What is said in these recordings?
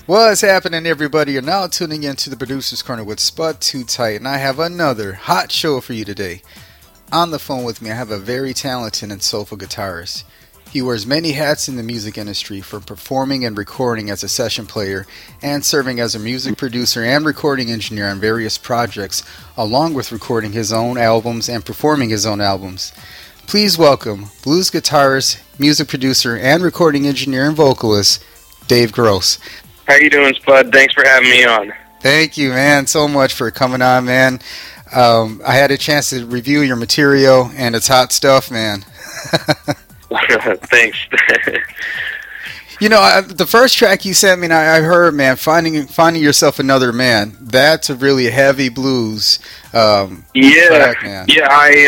What's happening, everybody? You're now tuning in to the Producer's Corner with Spud Too Tight, and I have another hot show for you today. On the phone with me, I have a very talented and soulful guitarist. He wears many hats in the music industry, from performing and recording as a session player and serving as a music producer and recording engineer on various projects, along with recording his own albums and performing his own albums. Please welcome blues guitarist, music producer, and recording engineer and vocalist, Dave Gross. How you doing, Spud? Thanks for having me on. Thank you, man, so much for coming on, man. I had a chance to review your material, and it's hot stuff, man. Thanks. You know, the first track you sent me, and I heard, man, finding yourself another man. That's a really heavy blues. Track, man. Yeah.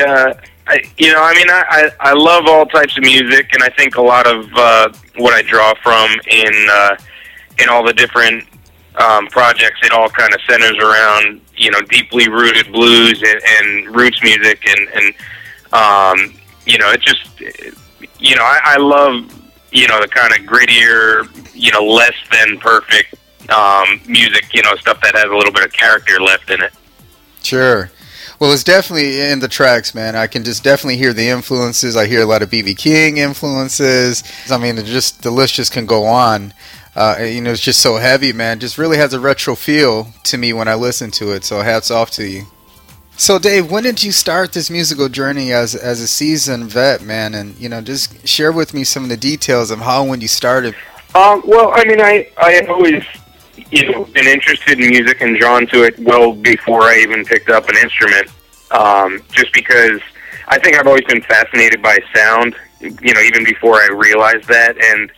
I love all types of music, and I think a lot of what I draw from in all the different projects, it all kind of centers around, deeply rooted blues and roots music, and it just, I love, the kind of grittier, less than perfect music, stuff that has a little bit of character left in it. Sure. Well, it's definitely in the tracks, man. I can just definitely hear the influences. I hear a lot of B.B. King influences. I mean, the list just can go on. It's just so heavy, man. Just really has a retro feel to me when I listen to it. So hats off to you. So, Dave, when did you start this musical journey as a seasoned vet, man? And, just share with me some of the details of how and when you started. I had always, been interested in music and drawn to it well before I even picked up an instrument. Just because I think I've always been fascinated by sound, even before I realized that. And,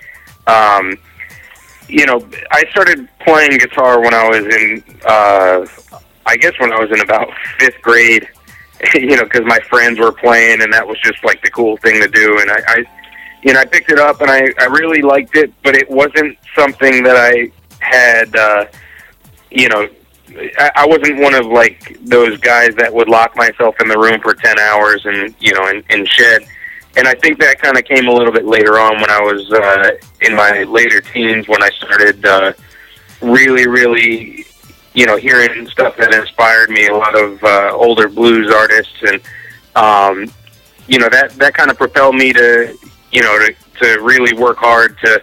I started playing guitar when I was in, when I was in about 5th grade, because my friends were playing, and that was just like the cool thing to do. And I picked it up, and I really liked it, but it wasn't something that I had, I wasn't one of like those guys that would lock myself in the room for 10 hours and, and shed. And I think that kind of came a little bit later on when I was in my later teens, when I started really, hearing stuff that inspired me, a lot of older blues artists. And, that kind of propelled me to really work hard to,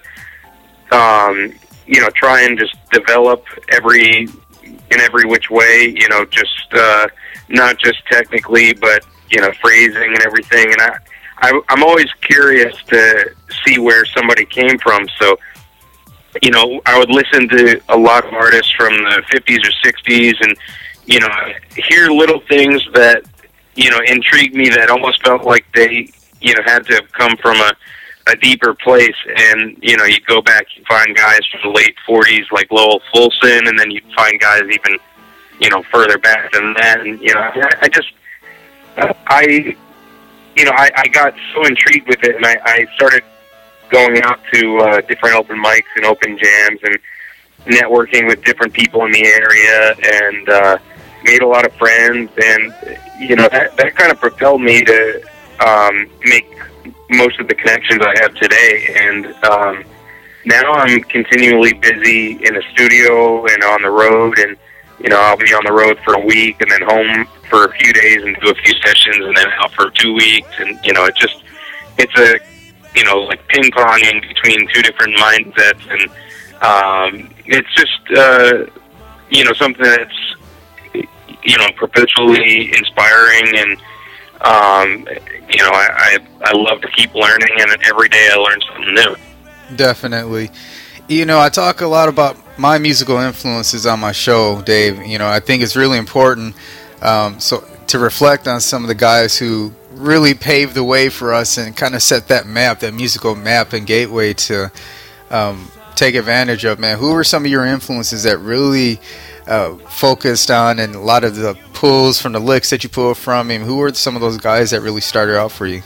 try and just develop in every which way, not just technically, but, phrasing and everything. And I'm always curious to see where somebody came from. So, I would listen to a lot of artists from the 50s or 60s and, hear little things that, intrigued me, that almost felt like they, had to have come from a deeper place. And, you go back, you find guys from the late 40s like Lowell Fulson, and then you find guys even, further back than that. And, I got so intrigued with it, and I started going out to different open mics and open jams and networking with different people in the area, and made a lot of friends. And, that kind of propelled me to make most of the connections I have today. And now I'm continually busy in a studio and on the road, and I'll be on the road for a week and then home for a few days and do a few sessions and then out for 2 weeks. And, it's a, like ping-ponging between two different mindsets. And it's just, something that's, perpetually inspiring. And, I love to keep learning, and every day I learn something new. Definitely. I talk a lot about my musical influences on my show, Dave. I think it's really important to reflect on some of the guys who really paved the way for us and kind of set that musical map and gateway to take advantage of, man. Who were some of your influences that really focused on, and a lot of the pulls from the licks that you pulled from him? Who were some of those guys that really started out for you?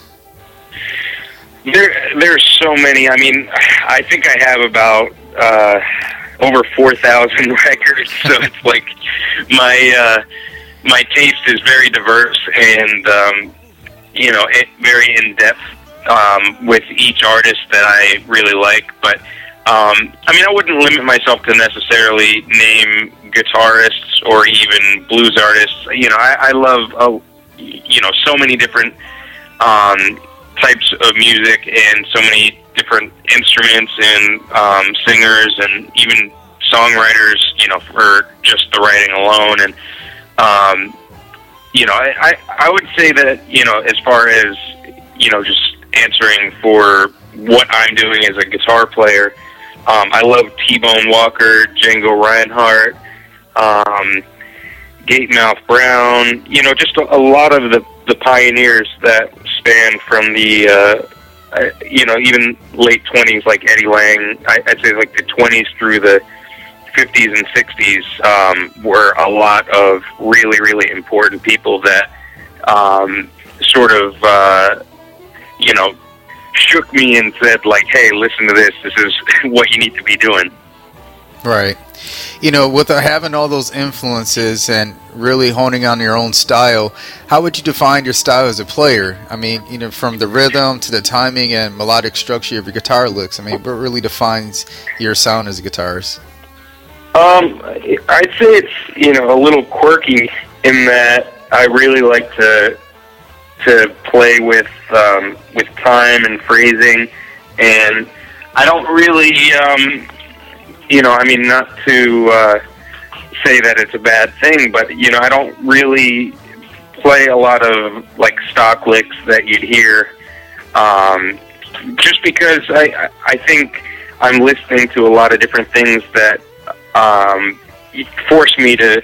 There's so many. I mean, I think I have about over 4,000 records, so it's like my taste is very diverse and very in depth with each artist that I really like. But I mean, I wouldn't limit myself to necessarily name guitarists or even blues artists. You know, I love, you know, so many different types of music and so many different instruments and singers and even songwriters, you know, for just the writing alone. And, you know, I would say that, you know, as far as, you know, just answering for what I'm doing as a guitar player, I love T-Bone Walker, Django Reinhardt, Gatemouth Brown, you know, just a lot of the pioneers that span from the, you know, even late 20s, like Eddie Lang. I'd say like the 20s through the 50s and 60s were a lot of really, really important people that sort of, you know, shook me and said, like, hey, listen to this. This is what you need to be doing. Right. You know, with having all those influences and really honing on your own style, how would you define your style as a player? I mean, you know, from the rhythm to the timing and melodic structure of your guitar licks. I mean, what really defines your sound as a guitarist? I'd say it's, you know, a little quirky in that I really like to play with time and phrasing, and I don't really, you know, I mean, not to say that it's a bad thing, but, you know, I don't really play a lot of, like, stock licks that you'd hear, just because I think I'm listening to a lot of different things that force me to,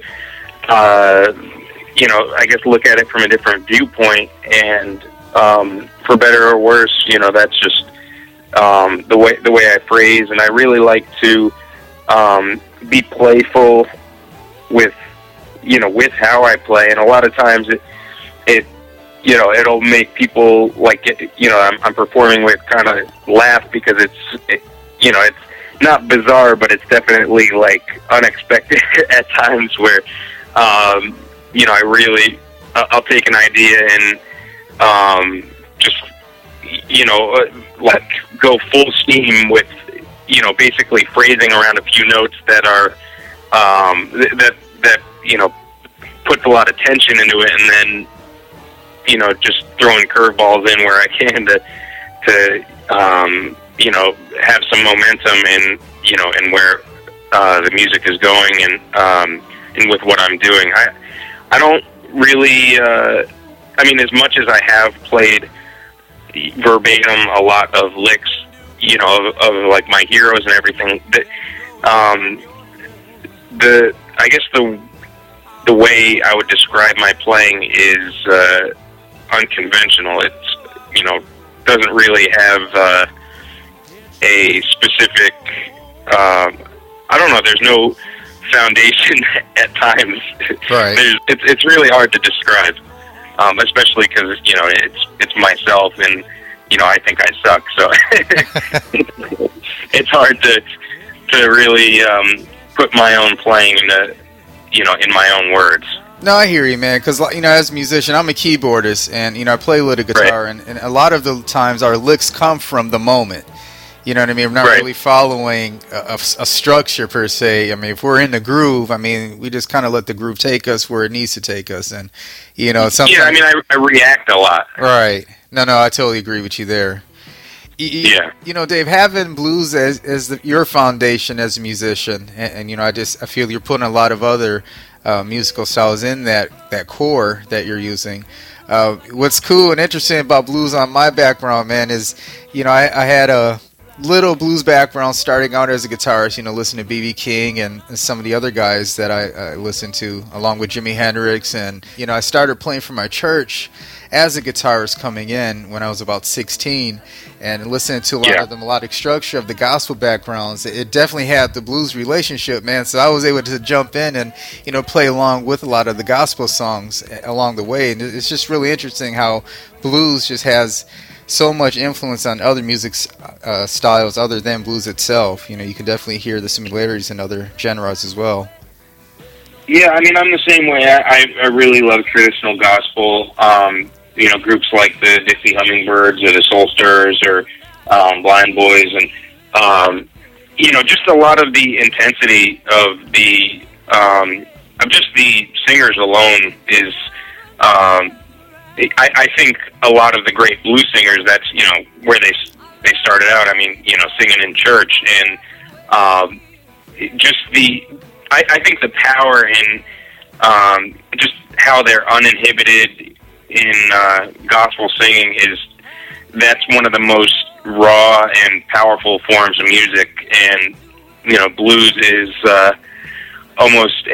you know, I guess look at it from a different viewpoint, and for better or worse, you know, that's just the way I phrase, and I really like to be playful with, you know, with how I play, and a lot of times it you know, it'll make people like it, you know, I'm performing with kind of laugh because you know, it's not bizarre, but it's definitely like unexpected at times where you know, I'll take an idea and just, you know, like go full steam with, you know, basically phrasing around a few notes that are that you know, puts a lot of tension into it, and then, you know, just throwing curveballs in where I can to you know, have some momentum in, you know, in where the music is going, and with what I'm doing. I don't really, I mean, as much as I have played verbatim a lot of licks, you know, of like my heroes and everything, I guess the way I would describe my playing is unconventional. It's, you know, doesn't really have a specific, I don't know, there's no foundation at times. Right. It's really hard to describe, especially because, you know, it's myself, and, you know, I think I suck, so it's hard to really put my own playing into, you know, in my own words. No, I hear you, man, because, you know, as a musician, I'm a keyboardist, and, you know, I play a little guitar, right. and a lot of the times our licks come from the moment. You know what I mean? We're not really following a structure per se. I mean, if we're in the groove, I mean, we just kind of let the groove take us where it needs to take us. And, you know, something. Yeah, I mean, I react a lot. Right. No, I totally agree with you there. Yeah. You know, Dave, having blues as your foundation as a musician, and you know, I feel you're putting a lot of other musical styles in that core that you're using. What's cool and interesting about blues on my background, man, is, you know, I had a little blues background starting out as a guitarist, you know, listening to B.B. King and some of the other guys that I listened to, along with Jimi Hendrix. And, you know, I started playing for my church as a guitarist coming in when I was about 16, and listening to a lot of the melodic structure of the gospel backgrounds. It definitely had the blues relationship, man. So I was able to jump in and, you know, play along with a lot of the gospel songs along the way. And it's just really interesting how blues just has so much influence on other music styles other than blues itself. You know, you can definitely hear the similarities in other genres as well. Yeah, I mean, I'm the same way. I really love traditional gospel. You know, groups like the Dixie Hummingbirds or the Soul Stirrers or Blind Boys, and just a lot of the intensity of just the singers alone is, I think a lot of the great blues singers, that's, where they started out. I mean, singing in church, and I think the power in just how they're uninhibited in gospel singing that's one of the most raw and powerful forms of music. And blues is almost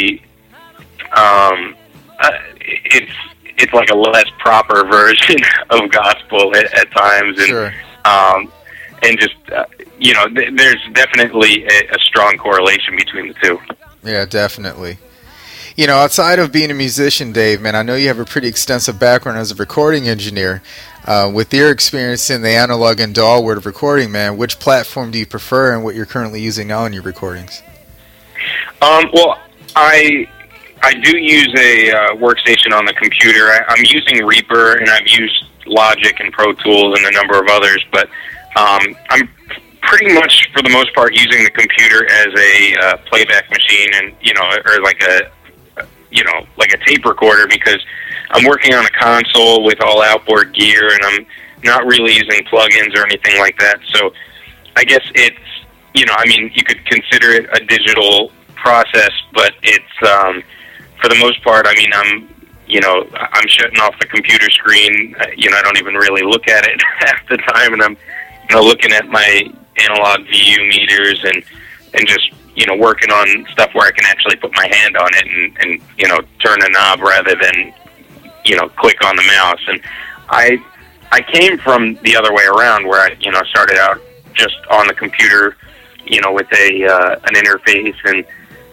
it's like a less proper version of gospel at times, and Sure. And just there's definitely a strong correlation between the two. Yeah, definitely. Outside of being a musician, Dave, man, I know you have a pretty extensive background as a recording engineer. With your experience in the analog and DAW world of recording, man, which platform do you prefer and what you're currently using now in your recordings? Well, I do use a workstation on the computer. I'm using Reaper, and I've used Logic and Pro Tools and a number of others, but I'm pretty much, for the most part, using the computer as a playback machine, and or like a tape recorder, because I'm working on a console with all outboard gear, and I'm not really using plugins or anything like that. So I guess it's, you could consider it a digital process, but it's, for the most part, I'm shutting off the computer screen. I don't even really look at it half the time, and I'm, looking at my analog VU meters and just, working on stuff where I can actually put my hand on it and turn a knob rather than, click on the mouse. And I came from the other way around, where I, started out just on the computer, with an interface, and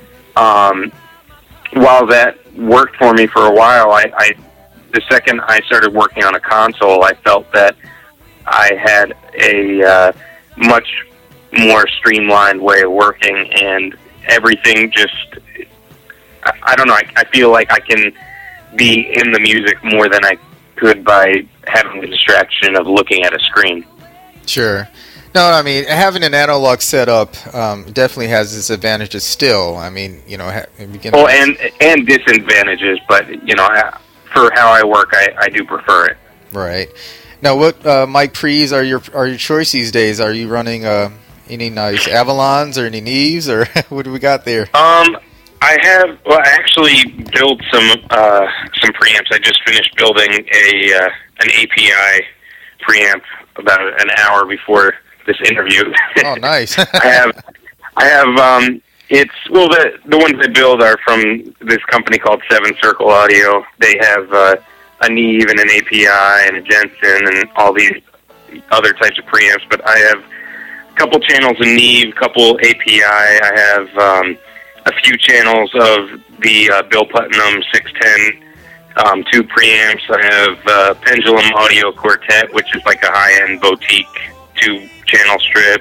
while that worked for me for a while, the second I started working on a console, I felt that I had a much more streamlined way of working, and everything just, I don't know, I feel like I can be in the music more than I could by having the distraction of looking at a screen. Sure. No, I mean, having an analog setup definitely has its advantages still. I mean, Well, and disadvantages, but, for how I work, I do prefer it. Right. Now, what mic pre's are your choice these days? Are you running any nice Avalons or any Neves, or what do we got there? I actually built some preamps. I just finished building an API preamp about an hour before this interview. Oh, nice. I have the ones I build are from this company called Seven Circle Audio. They have a Neve and an API and a Jensen and all these other types of preamps, but I have a couple channels in Neve, couple API. I have a few channels of the Bill Putnam 610 two preamps. I have Pendulum Audio Quartet, which is like a high-end boutique two-channel strip.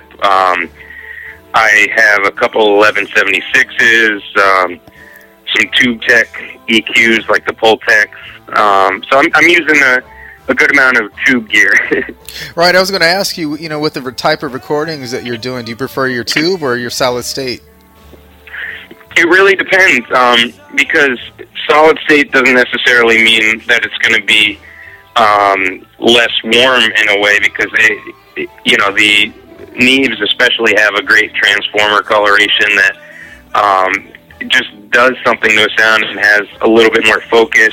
I have a couple 1176s, some Tube Tech EQs like the Pultex. So I'm using a good amount of tube gear. Right, I was going to ask you, with the type of recordings that you're doing, do you prefer your tube or your solid state? It really depends, because solid state doesn't necessarily mean that it's going to be less warm in a way, because the Neves especially have a great transformer coloration that just does something to a sound and has a little bit more focus.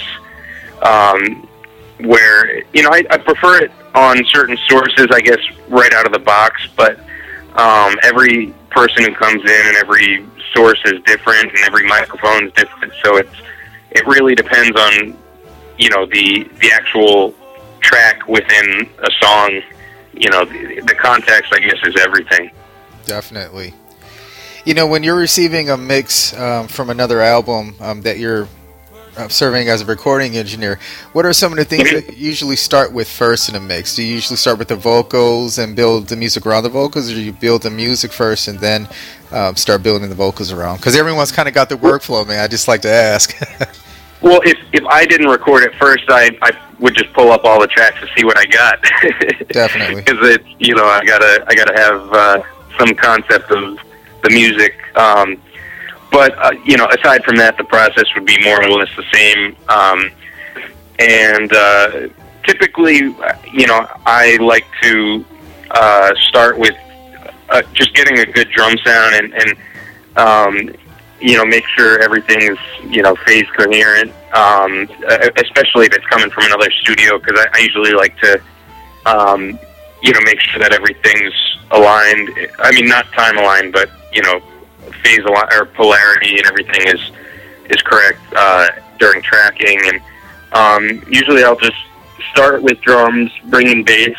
Where I prefer it on certain sources, I guess, right out of the box, but every person who comes in and every source is different and every microphone is different, so it really depends on the actual track within a song. The context, I guess, is everything. Definitely. When you're receiving a mix from another album that you're serving as a recording engineer, what are some of the things that you usually start with first in a mix? Do you usually start with the vocals and build the music around the vocals, or do you build the music first and then start building the vocals around? Because everyone's kind of got their workflow, man. I just like to ask. Well, if I didn't record it first, I would just pull up all the tracks to see what I got. Definitely. Because it's I gotta have some concept of the music. But aside from that, the process would be more or less the same. And typically, I like to start with just getting a good drum sound and make sure everything is, phase coherent, especially if it's coming from another studio, because I usually like to, make sure that everything's aligned. I mean, not time aligned, but, phase aligned, or polarity and everything is correct during tracking. And usually I'll just start with drums, bring in bass,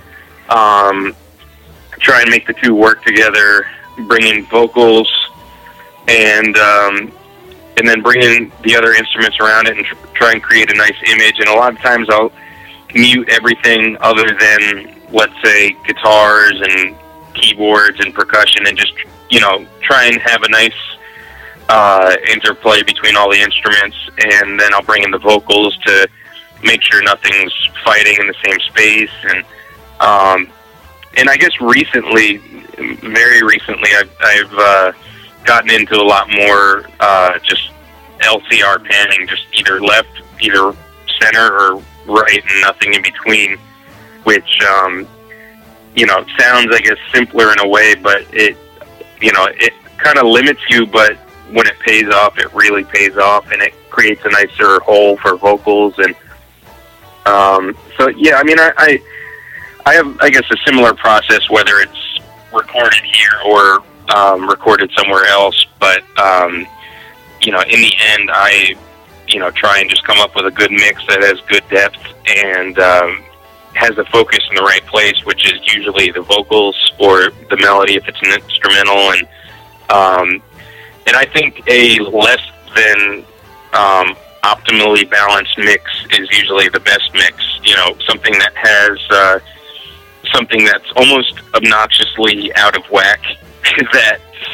try and make the two work together, bring in vocals, and then bring in the other instruments around it and try and create a nice image. And a lot of times I'll mute everything other than, let's say, guitars and keyboards and percussion, and just, try and have a nice interplay between all the instruments. And then I'll bring in the vocals to make sure nothing's fighting in the same space. And I guess very recently, I've gotten into a lot more just LCR panning, just either left, either center, or right, and nothing in between, which sounds, I guess, simpler in a way, but it kind of limits you, but when it pays off, it really pays off, and it creates a nicer hole for vocals. And so yeah, I mean, I have, I guess, a similar process, whether it's recorded here or recorded somewhere else, but in the end, I try and just come up with a good mix that has good depth and has the focus in the right place, which is usually the vocals or the melody if it's an instrumental. And I think a less than optimally balanced mix is usually the best mix. Something that has something that's almost obnoxiously out of whack that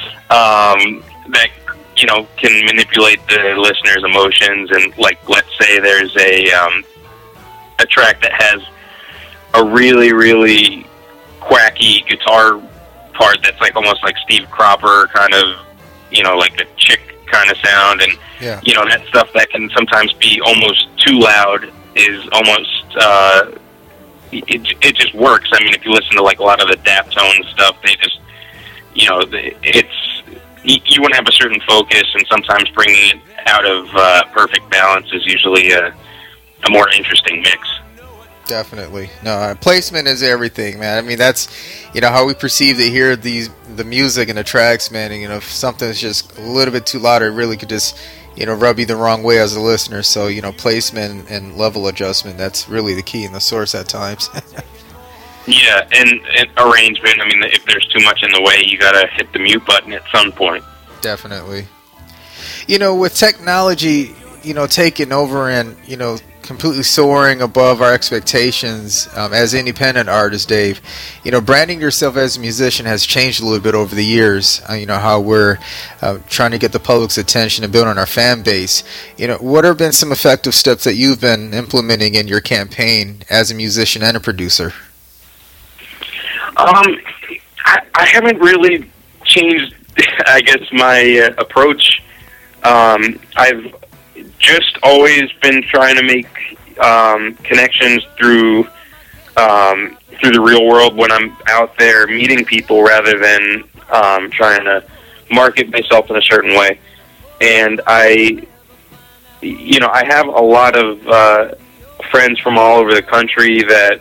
can manipulate the listener's emotions. And, like, let's say there's a track that has a really, really quacky guitar part that's like almost like Steve Cropper kind of, like a chick kind of sound, and yeah. That stuff that can sometimes be almost too loud is almost it just works. I mean, if you listen to like a lot of the Daftone stuff, they just you want to have a certain focus, and sometimes bringing it out of perfect balance is usually a more interesting mix. Definitely. No, placement is everything, man. I mean, that's, how we perceive to hear the music and the tracks, man. And, if something's just a little bit too loud, it really could just, rub you the wrong way as a listener. So, placement and level adjustment, that's really the key in the source at times. Yeah, and arrangement. I mean, if there's too much in the way, you got to hit the mute button at some point. Definitely. With technology, taking over and, completely soaring above our expectations as independent artists, Dave, branding yourself as a musician has changed a little bit over the years. How we're trying to get the public's attention and build on our fan base. What have been some effective steps that you've been implementing in your campaign as a musician and a producer? I haven't really changed, I guess, my approach. I've just always been trying to make connections through the real world when I'm out there meeting people, rather than trying to market myself in a certain way. And I have a lot of friends from all over the country that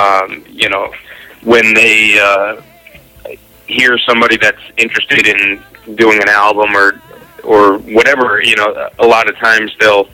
when they hear somebody that's interested in doing an album or whatever, a lot of times they'll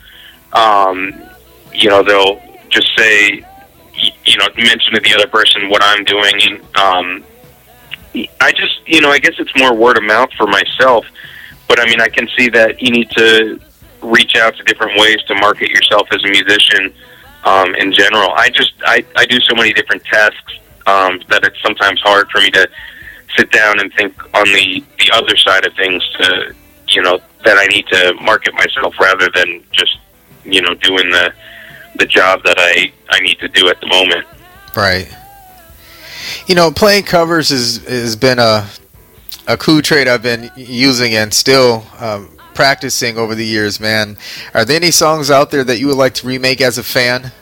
just say, mention to the other person what I'm doing. And I just, I guess it's more word of mouth for myself. But I mean, I can see that you need to reach out to different ways to market yourself as a musician in general. I do so many different tasks that it's sometimes hard for me to sit down and think on the other side of things to, that I need to market myself, rather than just, doing the job that I need to do at the moment. Right. Playing covers has been a cool trait I've been using and still practicing over the years, man. Are there any songs out there that you would like to remake as a fan?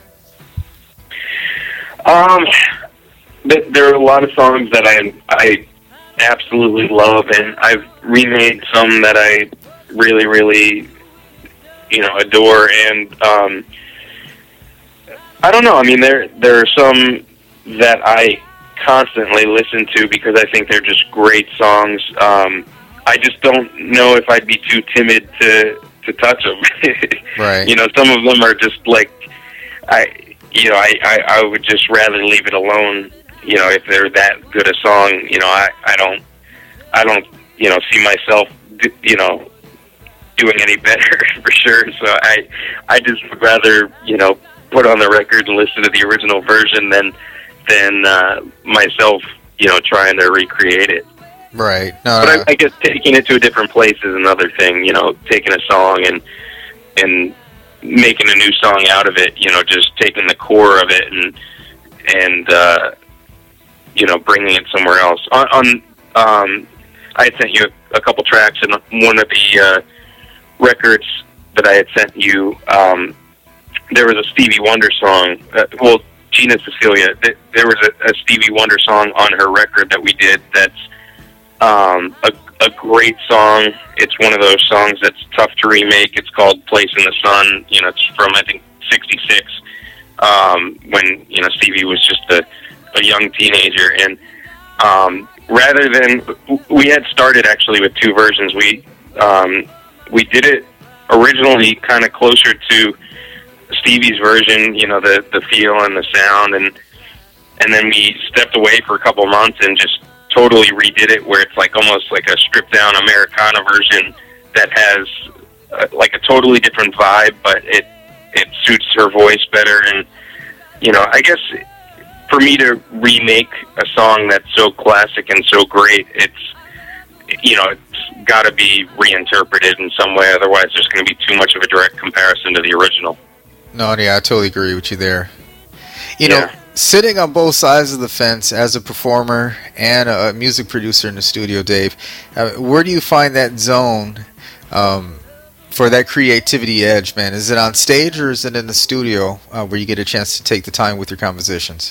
There are a lot of songs that I absolutely love, and I've remade some that I really, really, adore. And I don't know. I mean, there are some that I constantly listen to because I think they're just great songs. I just don't know if I'd be too timid to touch them. Right. Some of them are just like I would just rather leave it alone. If they're that good a song, I don't see myself, doing any better for sure. So I just would rather, put on the record and listen to the original version than myself, trying to recreate it. Right. But I guess taking it to a different place is another thing. Taking a song and making a new song out of it. Just taking the core of it and bringing it somewhere else. I had sent you a couple tracks, and one of the records that I had sent you, there was a Stevie Wonder song. Gina Cecilia, there was a Stevie Wonder song on her record that we did that's a great song. It's one of those songs that's tough to remake. It's called Place in the Sun. It's from, I think, 66, when, Stevie was just a young teenager. And rather than, we had started actually with two versions. We did it originally kind of closer to Stevie's version, the feel and the sound, and then we stepped away for a couple months and just totally redid it, where it's like almost like a stripped down Americana version that has like a totally different vibe, but it suits her voice better. And I guess for me to remake a song that's so classic and so great, it's got to be reinterpreted in some way. Otherwise, there's going to be too much of a direct comparison to the original. No, yeah, I totally agree with you there. Sitting on both sides of the fence as a performer and a music producer in the studio, Dave, where do you find that zone for that creativity edge, man? Is it on stage or is it in the studio where you get a chance to take the time with your compositions?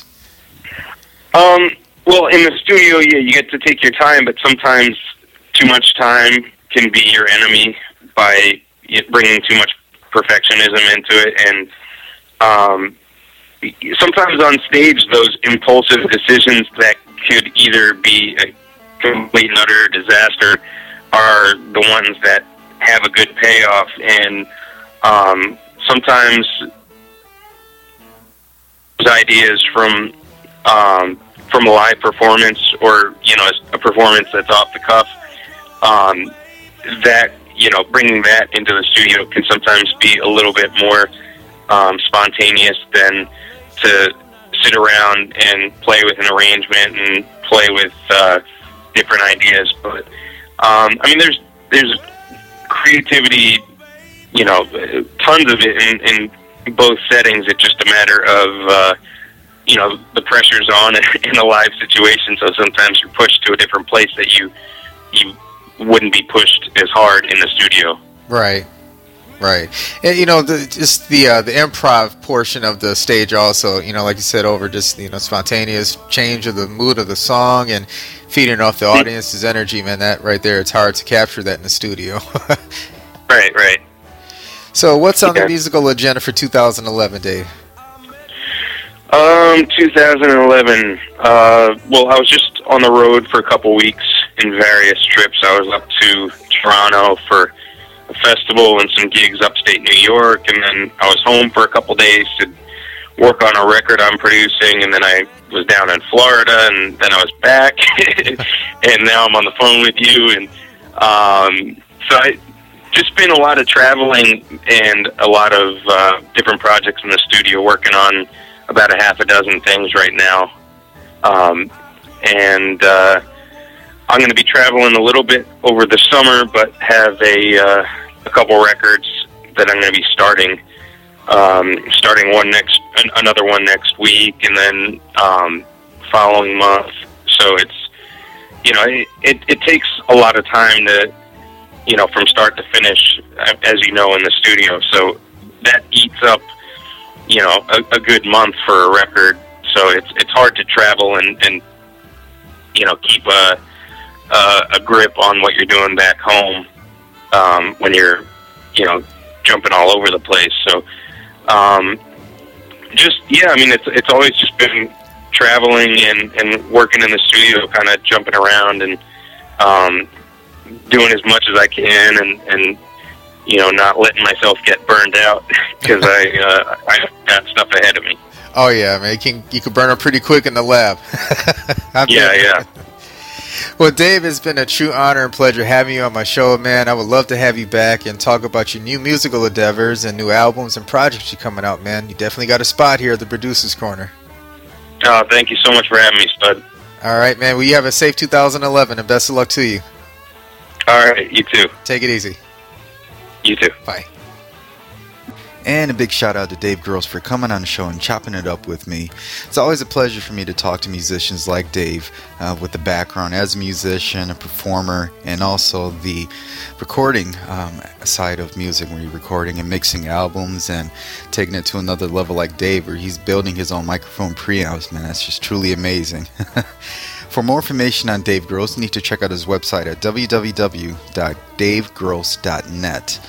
Well, in the studio, yeah, you get to take your time, but sometimes too much time can be your enemy by bringing too much perfectionism into it. And sometimes on stage, those impulsive decisions that could either be a complete and utter disaster are the ones that have a good payoff. And sometimes those ideas from a live performance, or a performance that's off the cuff, that bringing that into the studio can sometimes be a little bit more spontaneous than to sit around and play with an arrangement and play with different ideas. But there's creativity, tons of it in both settings. It's just a matter of the pressure's on in a live situation, so sometimes you're pushed to a different place that you wouldn't be pushed as hard in the studio. Right. And the improv portion of the stage also, like you said, over just spontaneous change of the mood of the song and feeding off the audience's energy, man. That right there, it's hard to capture that in the studio. Right. So, what's on the musical agenda for 2011, Dave? 2011. Well, I was just on the road for a couple weeks in various trips. I was up to Toronto for a festival and some gigs upstate New York, and then I was home for a couple days to work on a record I'm producing, and then I was down in Florida, and then I was back, and now I'm on the phone with you, and so I just been a lot of traveling and a lot of different projects in the studio, working on about a half a dozen things right now, and I'm going to be traveling a little bit over the summer, but have a couple records that I'm going to be starting another one next week, and then following month. So it's it takes a lot of time to, from start to finish, as you know, in the studio. So that eats up, a good month for a record. So it's hard to travel and keep a grip on what you're doing back home when you're, jumping all over the place. So it's always just been traveling and working in the studio, kind of jumping around and doing as much as I can and not letting myself get burned out because I got stuff ahead of me. Oh yeah, man, you can burn up pretty quick in the lab. Yeah. Well, Dave, it's been a true honor and pleasure having you on my show, man. I would love to have you back and talk about your new musical endeavors and new albums and projects you're coming out, man. You definitely got a spot here at the Producer's Corner. Oh, thank you so much for having me, Spud. All right, man. Well, you have a safe 2011, and best of luck to you. All right, you too. Take it easy. You too. Bye. And a big shout out to Dave Gross for coming on the show and chopping it up with me. It's always a pleasure for me to talk to musicians like Dave with the background as a musician, a performer, and also the recording side of music where you're recording and mixing albums and taking it to another level like Dave where he's building his own microphone preamps. Man, that's just truly amazing. For more information on Dave Gross, you need to check out his website at www.davegross.net.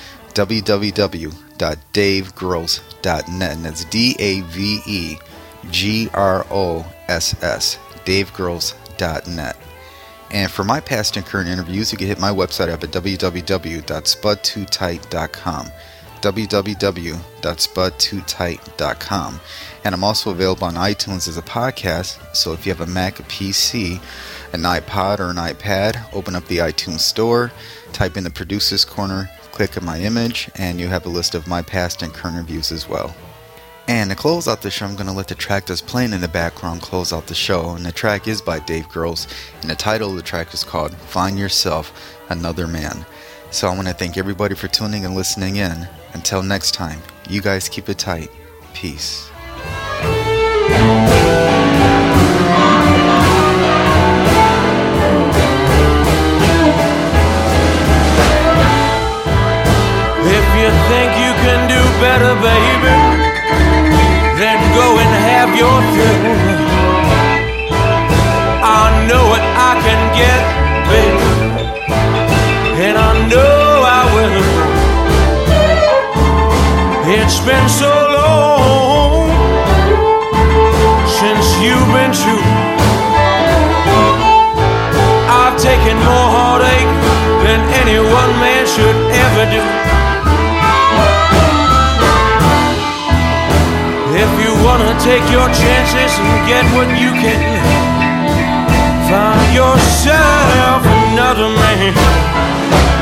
www.davegross.net, and that's DAVEGROSS, davegross.net. And for my past and current interviews, you can hit my website up at www.spud2tight.com, www.spud2tight.com. And I'm also available on iTunes as a podcast, so if you have a Mac, a PC, an iPod, or an iPad, open up the iTunes store, type in the Producer's Corner, click on my image, and you have a list of my past and current reviews as well. And to close out the show, I'm going to let the track that's playing in the background close out the show. And the track is by Dave Gross, and the title of the track is called Find Yourself Another Man. So I want to thank everybody for tuning and listening in. Until next time, you guys keep it tight. Peace. If you think you can do better, baby, then go and have your fill. I know what I can get, baby, and I know I will. It's been so long since you've been true. I've taken more heartache than any one man should ever do. If you wanna take your chances and get what you can, find yourself another man.